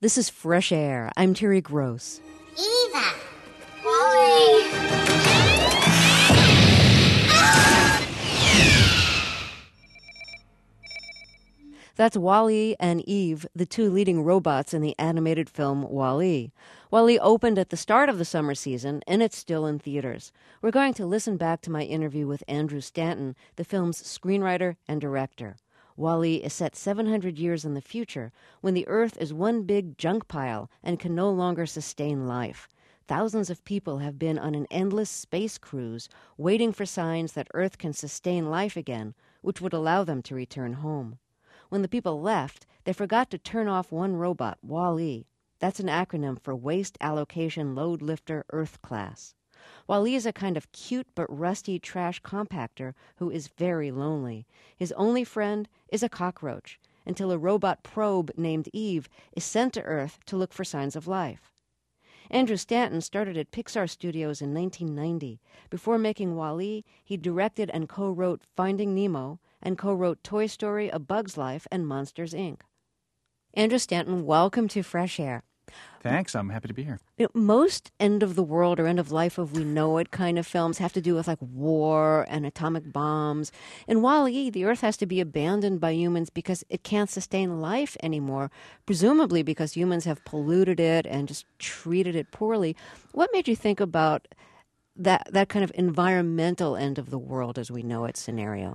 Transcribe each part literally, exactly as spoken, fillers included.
This is Fresh Air. I'm Terry Gross. Eva! Wally! That's Wall-E and Eve, the two leading robots in the animated film Wall-E. Wall-E opened at the start of the summer season, and it's still in theaters. We're going to listen back to my interview with Andrew Stanton, the film's screenwriter and director. Wall-E is set seven hundred years in the future, when the Earth is one big junk pile and can no longer sustain life. Thousands of people have been on an endless space cruise, waiting for signs that Earth can sustain life again, which would allow them to return home. When the people left, they forgot to turn off one robot, Wall-E. That's an acronym for Waste Allocation Load Lifter Earth Class. Wall-E is a kind of cute but rusty trash compactor who is very lonely. His only friend is a cockroach, until a robot probe named Eve is sent to Earth to look for signs of life. Andrew Stanton started at Pixar Studios in nineteen ninety. Before making Wall-E, he directed and co-wrote Finding Nemo and co-wrote Toy Story, A Bug's Life, and Monsters, Incorporated. Andrew Stanton, welcome to Fresh Air. Thanks. I'm happy to be here. You know, most end of the world or end of life as we know it kind of films have to do with like war and atomic bombs. In Wall-E, the Earth has to be abandoned by humans because it can't sustain life anymore, presumably because humans have polluted it and just treated it poorly. What made you think about that that kind of environmental end of the world as we know it scenario?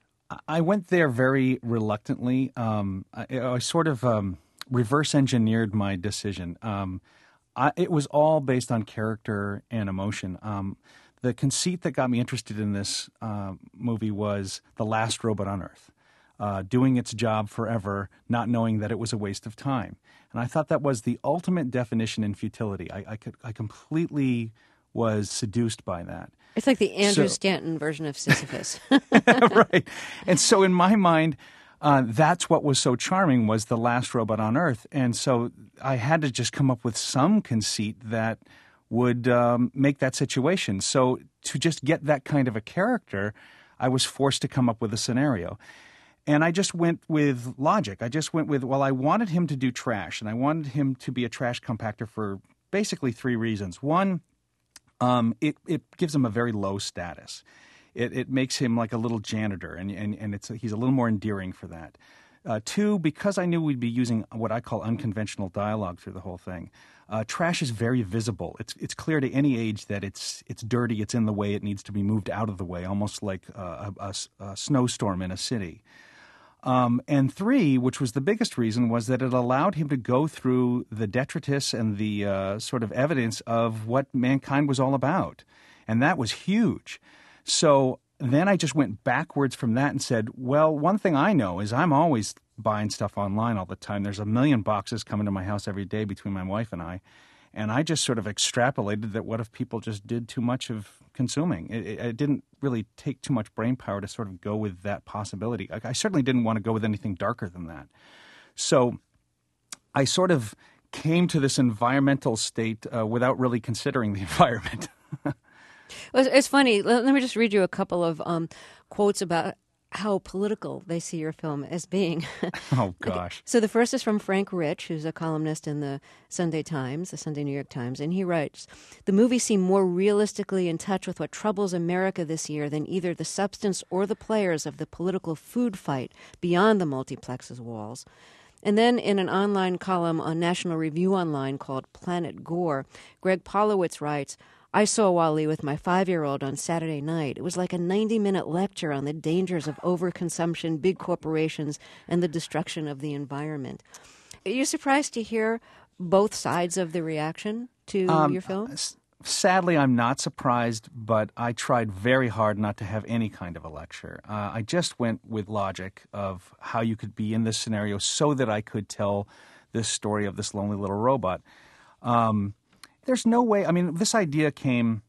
I went there very reluctantly. Um, I, I sort of um, reverse engineered my decision. Um, I, it was all based on character and emotion. Um, the conceit that got me interested in this uh, movie was the last robot on Earth, uh, doing its job forever, not knowing that it was a waste of time. And I thought that was the ultimate definition in futility. I, I, could, I completely was seduced by that. It's like the Andrew So, Stanton version of Sisyphus. Right. And so in my mind, uh, that's what was so charming, was the last robot on Earth. And so I had to just come up with some conceit that would um, make that situation. So to just get that kind of a character, I was forced to come up with a scenario. And I just went with logic. I just went with, well, I wanted him to do trash, and I wanted him to be a trash compactor for basically three reasons. One, Um, it, it gives him a very low status. It, it makes him like a little janitor, and, and, and it's he's a little more endearing for that. Uh, two, because I knew we'd be using what I call unconventional dialogue through the whole thing, uh, trash is very visible. It's it's clear to any age that it's it's dirty, it's in the way, it needs to be moved out of the way, almost like a, a, a snowstorm in a city. Um, and three, which was the biggest reason, was that it allowed him to go through the detritus and the uh, sort of evidence of what mankind was all about. And that was huge. So then I just went backwards from that and said, well, one thing I know is I'm always buying stuff online all the time. There's a million boxes coming to my house every day between my wife and I. And I just sort of extrapolated that what if people just did too much of consuming? It, it, it didn't really take too much brain power to sort of go with that possibility. I, I certainly didn't want to go with anything darker than that. So I sort of came to this environmental state uh, without really considering the environment. Well, it's funny. Let, let me just read you a couple of um, quotes about how political they see your film as being. Oh, gosh. Okay. So the first is from Frank Rich, who's a columnist in the Sunday Times, the Sunday New York Times, and he writes, "The movie seemed more realistically in touch with what troubles America this year than either the substance or the players of the political food fight beyond the multiplex's walls." And then in an online column on National Review Online called Planet Gore, Greg Polowitz writes, "I saw Wall-E with my five-year-old on Saturday night. It was like a ninety-minute lecture on the dangers of overconsumption, big corporations, and the destruction of the environment." Are you surprised to hear both sides of the reaction to um, your film? Sadly, I'm not surprised, but I tried very hard not to have any kind of a lecture. Uh, I just went with logic of how you could be in this scenario so that I could tell this story of this lonely little robot. Um There's no way. I mean, this idea came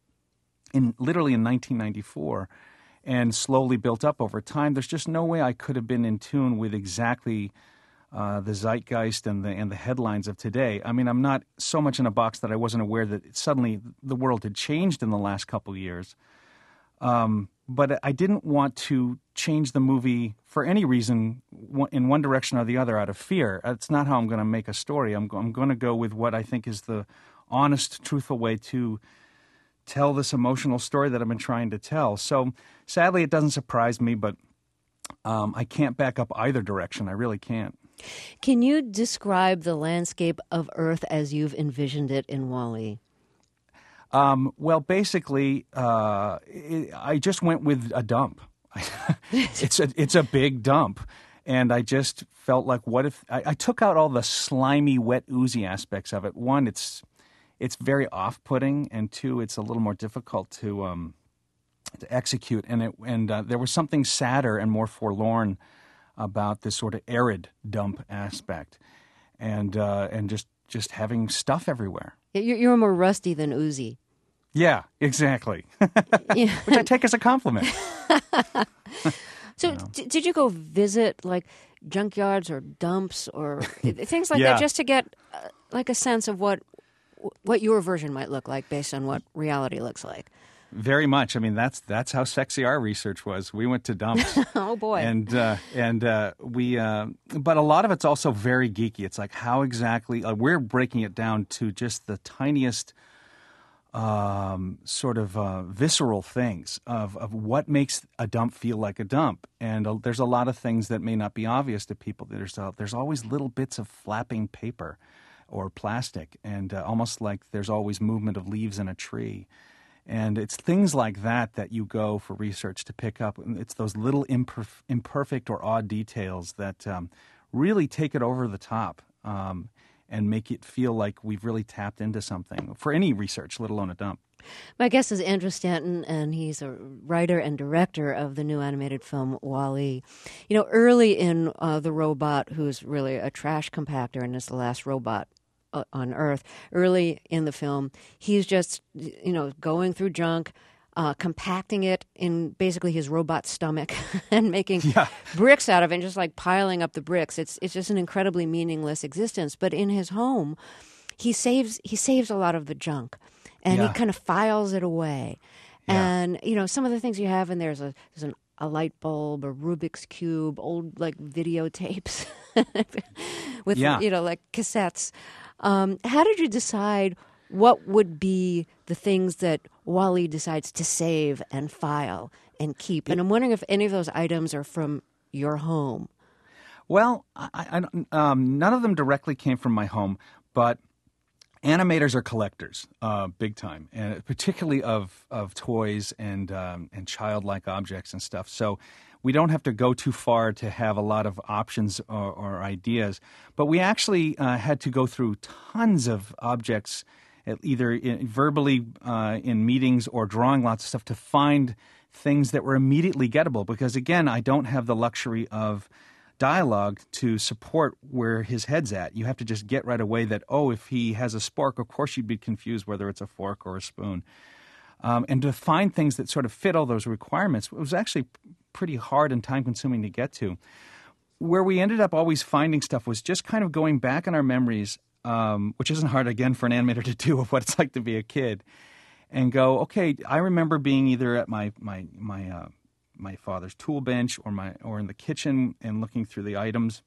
in literally in nineteen ninety-four and slowly built up over time. There's just no way I could have been in tune with exactly uh, the zeitgeist and the and the headlines of today. I mean, I'm not so much in a box that I wasn't aware that suddenly the world had changed in the last couple of years. Um, but I didn't want to change the movie for any reason in one direction or the other out of fear. That's not how I'm going to make a story. I'm, I'm going to go with what I think is the honest, truthful way to tell this emotional story that I've been trying to tell. So sadly, it doesn't surprise me, but um, I can't back up either direction. I really can't. Can you describe the landscape of Earth as you've envisioned it in WALL-E? Um, well, basically, uh, it, I just went with a dump. it's a it's a big dump, and I just felt like, what if I, I took out all the slimy, wet, oozy aspects of it? One, it's it's very off-putting, and two, it's a little more difficult to um, to execute. And it and uh, there was something sadder and more forlorn about this sort of arid dump aspect, and uh, and just just having stuff everywhere. You're, you're more rusty than oozy. Yeah, exactly. Which I take as a compliment. So, you know. d- did you go visit like junkyards or dumps or things like Yeah. that, just to get uh, like a sense of what what your version might look like based on what reality looks like? Very much. I mean, that's that's how sexy our research was. We went to dumps. Oh boy! And uh, and uh, we, uh, but a lot of it's also very geeky. It's like how exactly uh, we're breaking it down to just the tiniest, um, sort of uh, visceral things of of what makes a dump feel like a dump. And uh, there's a lot of things that may not be obvious to people. There's uh, there's always little bits of flapping paper or plastic, and uh, almost like there's always movement of leaves in a tree. And it's things like that that you go for research to pick up. It's those little imperf- imperfect or odd details that um, really take it over the top um, and make it feel like we've really tapped into something for any research, let alone a dump. My guest is Andrew Stanton, and he's a writer and director of the new animated film WALL-E. You know, early in uh, The Robot, who's really a trash compactor and is the last robot on Earth, early in the film, he's just, you know, going through junk, uh, compacting it in basically his robot stomach and making Yeah. bricks out of it and just like piling up the bricks. It's it's just an incredibly meaningless existence. But in his home, he saves he saves a lot of the junk, and Yeah. he kind of files it away. Yeah. And you know, some of the things you have in there's a there's an a light bulb, a Rubik's Cube, old like videotapes with Yeah. you know like cassettes. Um, how did you decide what would be the things that WALL-E decides to save and file and keep? And I'm wondering if any of those items are from your home. Well, I, I, um, none of them directly came from my home, but animators are collectors, uh, big time, and particularly of of toys and um, and childlike objects and stuff. So we don't have to go too far to have a lot of options or, or ideas. But we actually uh, had to go through tons of objects, either in, verbally uh, in meetings or drawing lots of stuff to find things that were immediately gettable. Because again, I don't have the luxury of dialogue to support where his head's at. You have to just get right away that, oh, if he has a spork, of course you'd be confused whether it's a fork or a spoon. Um, and to find things that sort of fit all those requirements, it was actually pretty hard and time-consuming to get to. Where we ended up always finding stuff was just kind of going back in our memories, um, which isn't hard, again, for an animator to do, of what it's like to be a kid, and go, okay, I remember being either at my my my uh, my father's tool bench or my or in the kitchen and looking through the items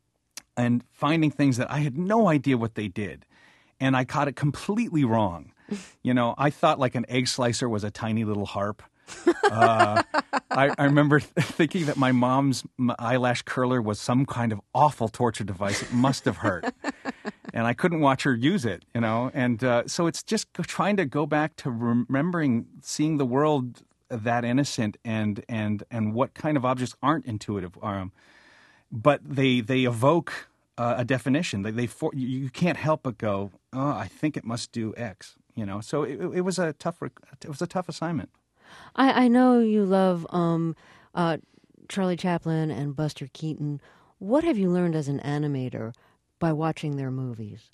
and finding things that I had no idea what they did, and I caught it completely wrong. You know, I thought like an egg slicer was a tiny little harp. uh, I, I remember th- thinking that my mom's m- eyelash curler was some kind of awful torture device. It must have hurt. And I couldn't watch her use it, you know. And uh, so it's just go- trying to go back to remembering seeing the world that innocent and and and what kind of objects aren't intuitive. Um, but they, they evoke uh, a definition. They, they for- you, you can't help but go, oh, I think it must do X, you know. So it, it was a tough rec- it was a tough assignment. I, I know you love um, uh, Charlie Chaplin and Buster Keaton. What have you learned as an animator by watching their movies?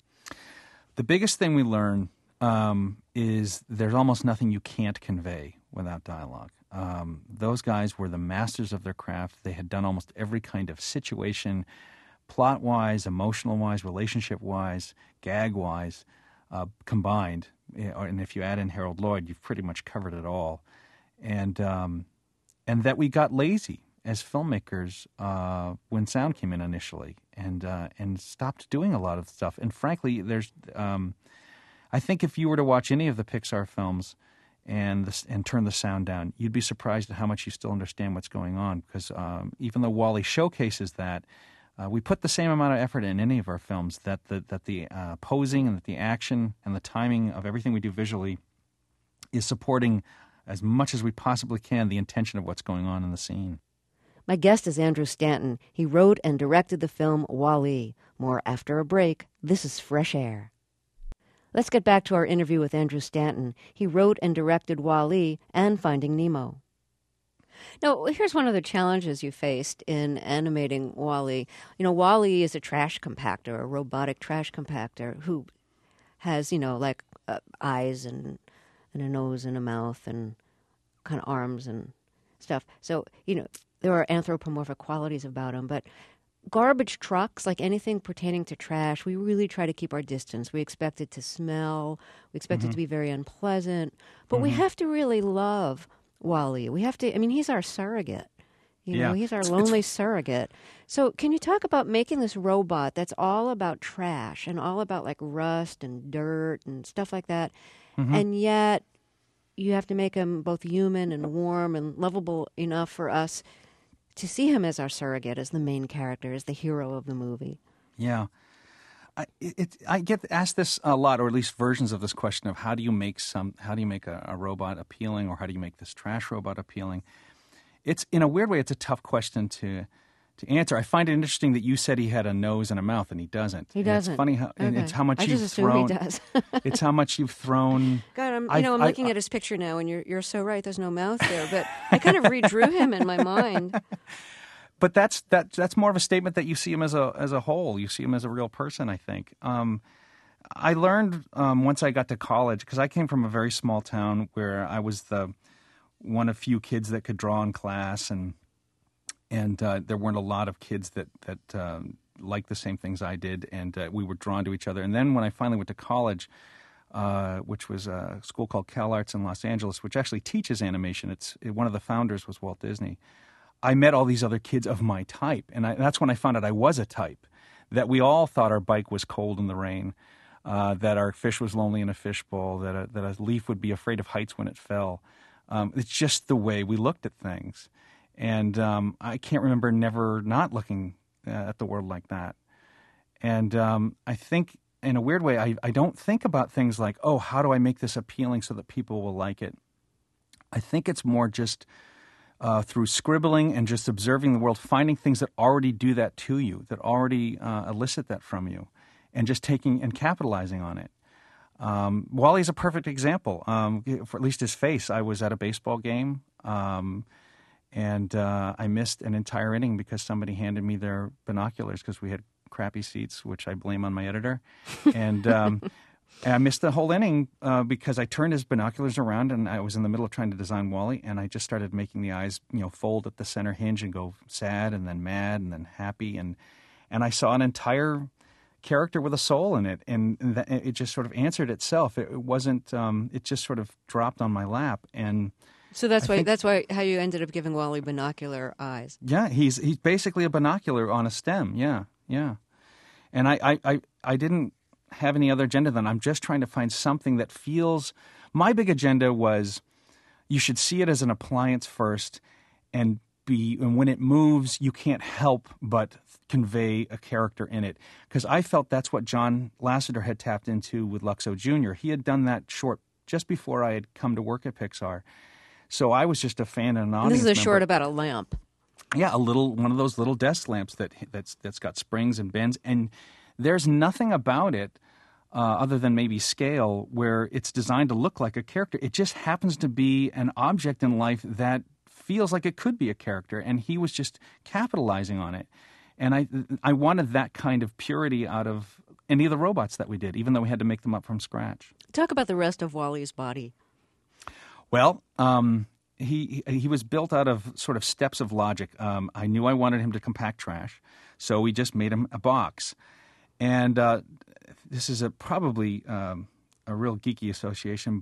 The biggest thing we learn um, is there's almost nothing you can't convey without dialogue. Um, those guys were the masters of their craft. They had done almost every kind of situation, plot-wise, emotional-wise, relationship-wise, gag-wise, uh, combined. And if you add in Harold Lloyd, you've pretty much covered it all. and um, and that we got lazy as filmmakers uh, when sound came in initially, and uh, and stopped doing a lot of stuff. And frankly, there's um, I think if you were to watch any of the Pixar films and the, and turn the sound down, you'd be surprised at how much you still understand what's going on. Because um, even though WALL-E showcases that, uh, we put the same amount of effort in any of our films. That the that the uh, posing and that the action and the timing of everything we do visually is supporting as much as we possibly can the intention of what's going on in the scene. My guest is Andrew Stanton. He wrote and directed the film WALL-E. More after a break. This is Fresh Air. Let's get back to our interview with Andrew Stanton. He wrote and directed WALL-E and Finding Nemo. Now, here's one of the challenges you faced in animating WALL-E. You know, WALL-E is a trash compactor, a robotic trash compactor who has, you know, like uh, eyes and, and a nose and a mouth and kind of arms and stuff. So, you know, there are anthropomorphic qualities about him, but garbage trucks, like anything pertaining to trash, we really try to keep our distance. We expect it to smell. We expect mm-hmm. it to be very unpleasant. But mm-hmm. we have to really love WALL-E. We have to, I mean, he's our surrogate. You yeah. know, he's our lonely it's... surrogate. So can you talk about making this robot that's all about trash and all about like rust and dirt and stuff like that, mm-hmm. and yet you have to make him both human and warm and lovable enough for us to see him as our surrogate, as the main character, as the hero of the movie. Yeah. I, it, I get asked this a lot, or at least versions of this question of how do you make some, how do you make a, a robot appealing, or how do you make this trash robot appealing? It's, in a weird way, it's a tough question to to answer. I find it interesting that you said he had a nose and a mouth, and he doesn't. He and doesn't. It's funny how okay. it's how much I you've just assume thrown. He does. It's how much you've thrown. God, I'm, you I, know, I'm I, looking I, at his picture now, and you're you're so right. There's no mouth there, but I kind of redrew him in my mind. But that's that. That's more of a statement that you see him as a as a whole. You see him as a real person, I think. Um, I learned um, once I got to college, because I came from a very small town where I was the one of few kids that could draw in class, and and uh, there weren't a lot of kids that that um, liked the same things I did, and uh, we were drawn to each other. And then when I finally went to college, uh, which was a school called CalArts in Los Angeles, which actually teaches animation. It's it, one of the founders was Walt Disney. I met all these other kids of my type, and I, that's when I found out I was a type, that we all thought our bike was cold in the rain, uh, that our fish was lonely in a fishbowl, that a, that a leaf would be afraid of heights when it fell. Um, it's just the way we looked at things. And um, I can't remember never not looking uh, at the world like that. And um, I think, in a weird way, I, I don't think about things like, oh, how do I make this appealing so that people will like it? I think it's more just uh, through scribbling and just observing the world, finding things that already do that to you, that already uh, elicit that from you, and just taking and capitalizing on it. Um, WALL-E's a perfect example, um, for at least his face. I was at a baseball game, um, and uh, I missed an entire inning because somebody handed me their binoculars because we had crappy seats, which I blame on my editor. And, um, and I missed the whole inning uh, because I turned his binoculars around, and I was in the middle of trying to design WALL-E, and I just started making the eyes, you know, fold at the center hinge and go sad and then mad and then happy. And, and I saw an entire character with a soul in it, and that, it just sort of answered itself. It, it wasn't. Um, it just sort of dropped on my lap, and so that's I why think, that's why how you ended up giving WALL-E binocular eyes. Yeah, he's he's basically a binocular on a stem. Yeah, yeah. And I I, I, I didn't have any other agenda than I'm just trying to find something that feels. My big agenda was you should see it as an appliance first, and be and when it moves, you can't help but convey a character in it. Because I felt that's what John Lasseter had tapped into with Luxo Junior He had done that short just before I had come to work at Pixar. So I was just a fan and an audience This is a member. short about a lamp. Yeah, a little one of those little desk lamps that that's that's got springs and bends, and there's nothing about it uh, other than maybe scale where it's designed to look like a character. It just happens to be an object in life that feels like it could be a character, and he was just capitalizing on it. And I I wanted that kind of purity out of any of the robots that we did, even though we had to make them up from scratch. Talk about the rest of WALL-E's body. Well, um, he he was built out of sort of steps of logic. Um, I knew I wanted him to compact trash, so we just made him a box. And uh, this is a probably um, a real geeky association, but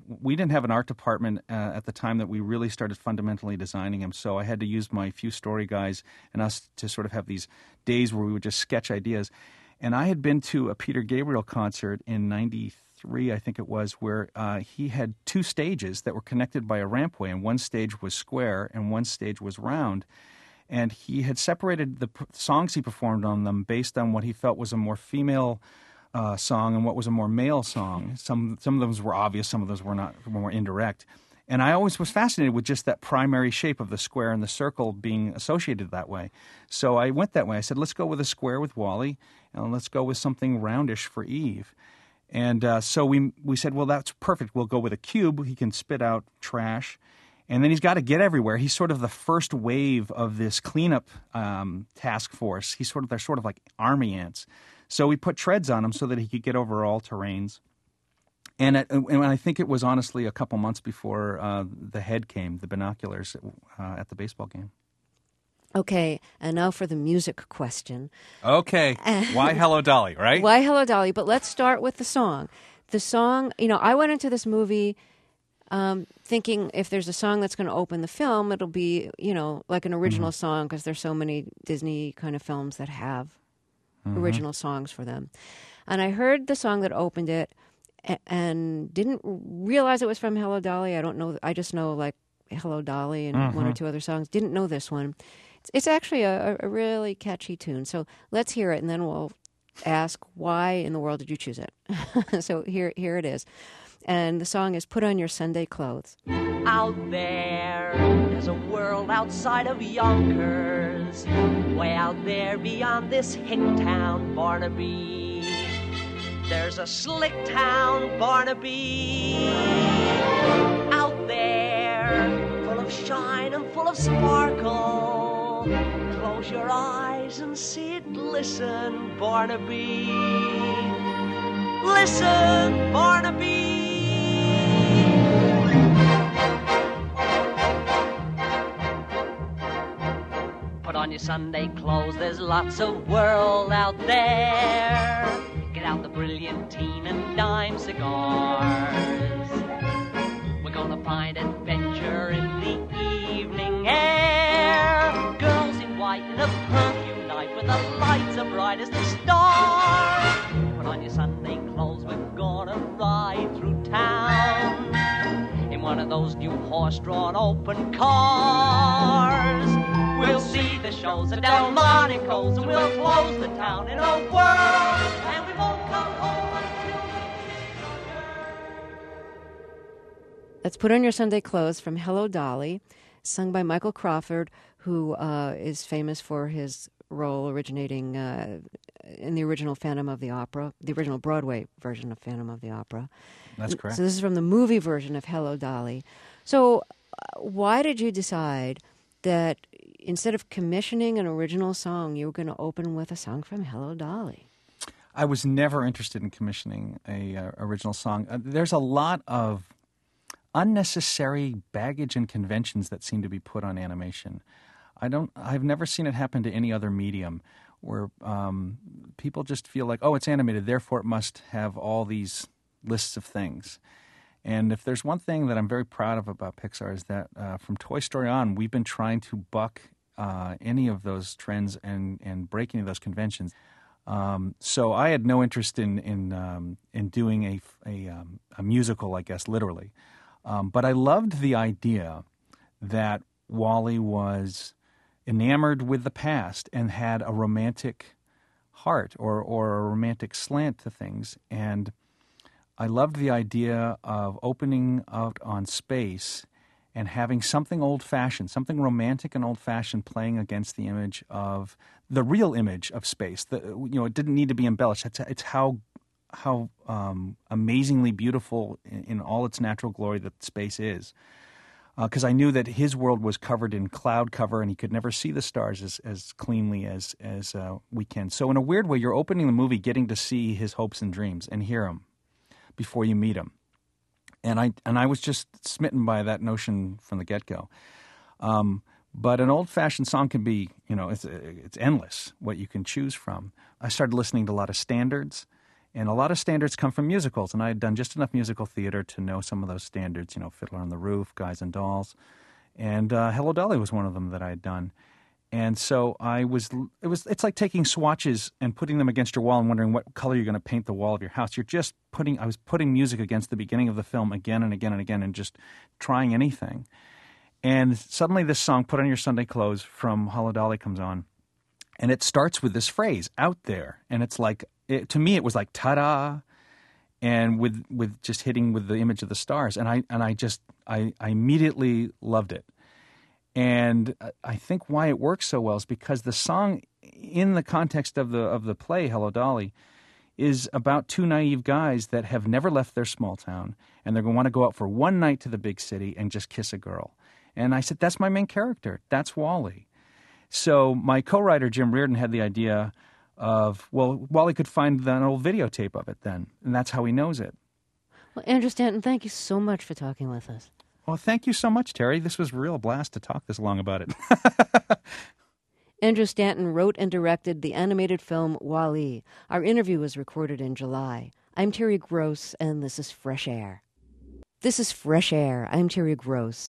we didn't have an art department uh, at the time that we really started fundamentally designing him, so I had to use my few story guys and us to sort of have these days where we would just sketch ideas. And I had been to a Peter Gabriel concert in ninety-three, I think it was, where uh, he had two stages that were connected by a rampway, and one stage was square and one stage was round. And he had separated the p- songs he performed on them based on what he felt was a more female uh, song and what was a more male song. Some some of those were obvious, some of those were not, were more indirect. And I always was fascinated with just that primary shape of the square and the circle being associated that way. So I went that way. I said, let's go with a square with Wally, and let's go with something roundish for Eve. And uh, so we we said, well, that's perfect. We'll go with a cube. He can spit out trash. And then he's got to get everywhere. He's sort of the first wave of this cleanup um, task force. He's sort of, they're sort of like army ants. So we put treads on him so that he could get over all terrains. And, it, and I think it was honestly a couple months before uh, the head came, the binoculars uh, at the baseball game. Okay, and now for the music question. Okay, why Hello Dolly, right? Why Hello Dolly? But let's start with the song. The song, you know, I went into this movie um, thinking if there's a song that's going to open the film, it'll be, you know, like an original mm-hmm. song, because there's so many Disney kind of films that have mm-hmm. original songs for them. And I heard the song that opened it a- and didn't realize it was from Hello Dolly. I don't know. I just know like Hello Dolly and mm-hmm. one or two other songs. Didn't know this one. It's, it's actually a, a really catchy tune. So let's hear it, and then we'll ask why in the world did you choose it. So here, here it is. And the song is Put On Your Sunday Clothes. Out there, there's a world outside of Yonkers, way out there beyond this hick town, Barnaby. There's a slick town, Barnaby. Out there, full of shine and full of sparkle. Close your eyes and sit, listen, Barnaby. Listen, Barnaby. Put on your Sunday clothes, there's lots of world out there. Get out the brilliantine and dime cigars. We're gonna find adventure in the evening air. Girls in white in a perfume night with the lights as bright as the stars. Put on your Sunday clothes, we're gonna ride through town in one of those new horse-drawn open cars. We'll see the shows at Delmonico's, and we'll close the town in a whirl, and we won't come home until... Let's Put On Your Sunday Clothes from Hello Dolly, sung by Michael Crawford, who uh, is famous for his role originating uh, in the original Phantom of the Opera, the original Broadway version of Phantom of the Opera. That's correct. So this is from the movie version of Hello Dolly. So uh, why did you decide that instead of commissioning an original song, you were going to open with a song from Hello Dolly? I was never interested in commissioning a uh, original song. Uh, there's a lot of unnecessary baggage and conventions that seem to be put on animation. I don't. I've never seen it happen to any other medium, where um, people just feel like, oh, it's animated, therefore it must have all these lists of things. And if there's one thing that I'm very proud of about Pixar is that uh, from Toy Story on, we've been trying to buck uh, any of those trends and, and break any of those conventions. Um, so I had no interest in in um, in doing a a, um, a musical, I guess, literally. Um, but I loved the idea that Wally was enamored with the past and had a romantic heart or or a romantic slant to things. And I loved the idea of opening out on space and having something old-fashioned, something romantic and old-fashioned playing against the image of the real image of space. The, you know, it didn't need to be embellished. It's, it's how how um, amazingly beautiful in, in all its natural glory that space is. Because uh, I knew that his world was covered in cloud cover and he could never see the stars as, as cleanly as, as uh, we can. So in a weird way, you're opening the movie getting to see his hopes and dreams and hear them before you meet him. And I and I was just smitten by that notion from the get-go. Um, but an old-fashioned song can be, you know, it's, it's endless what you can choose from. I started listening to a lot of standards And a lot of standards come from musicals, and I had done just enough musical theater to know some of those standards, you know, Fiddler on the Roof, Guys and Dolls. And uh, Hello, Dolly was one of them that I had done. And so I was, it was, it's like taking swatches and putting them against your wall and wondering what color you're going to paint the wall of your house. You're just putting, I was putting music against the beginning of the film again and again and again and just trying anything. And suddenly this song, Put On Your Sunday Clothes, from Hello, Dolly comes on. And it starts with this phrase, out there. And it's like, it, to me, it was like, ta-da, and with with just hitting with the image of the stars. And I and I just, I, I immediately loved it. And I think why it works so well is because the song, in the context of the of the play, Hello, Dolly, is about two naive guys that have never left their small town, and they're going to want to go out for one night to the big city and just kiss a girl. And I said, that's my main character. That's Wally. So my co-writer, Jim Reardon, had the idea of, well, Wally could find an old videotape of it then, and that's how he knows it. Well, Andrew Stanton, thank you so much for talking with us. Well, thank you so much, Terry. This was a real blast to talk this long about it. Andrew Stanton wrote and directed the animated film Wall-E. Our interview was recorded in July. I'm Terry Gross, and this is Fresh Air. This is Fresh Air. I'm Terry Gross.